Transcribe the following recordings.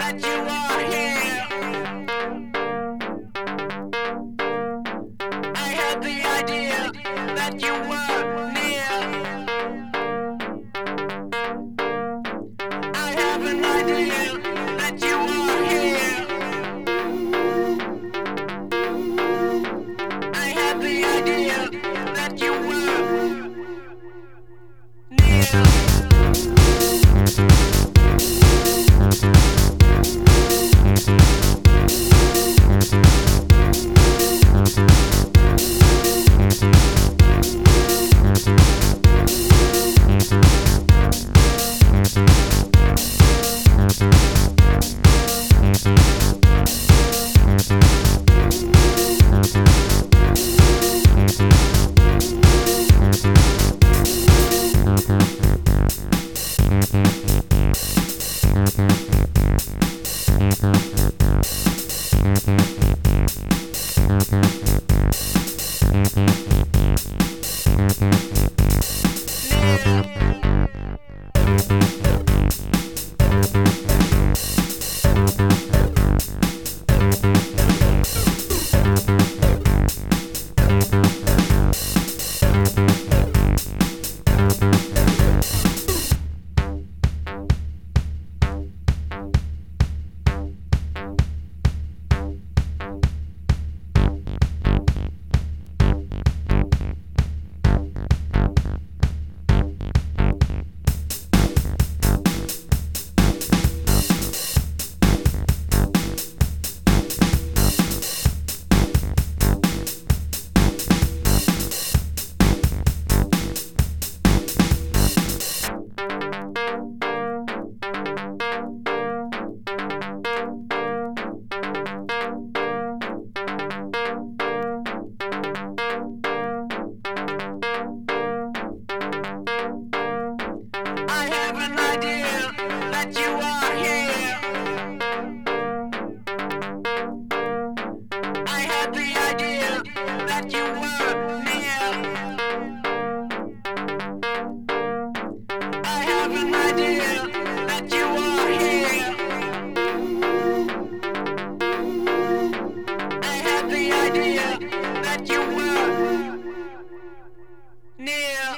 that you are here. I had the idea that you were near. I have an idea that you are here. I had the idea that you were near. I have an idea that you are here. I had the idea that you were near. I have an idea that you are here. I had the idea that you were near.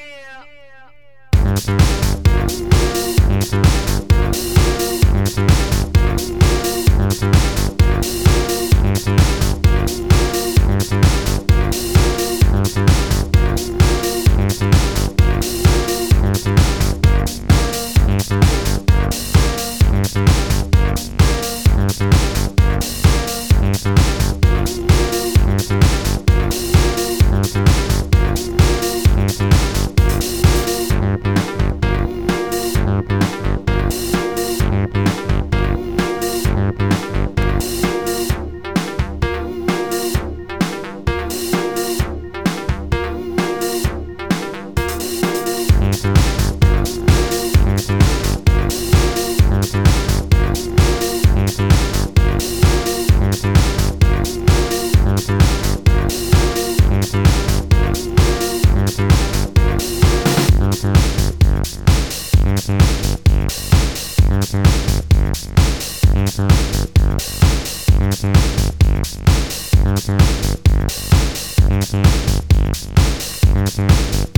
Thank you.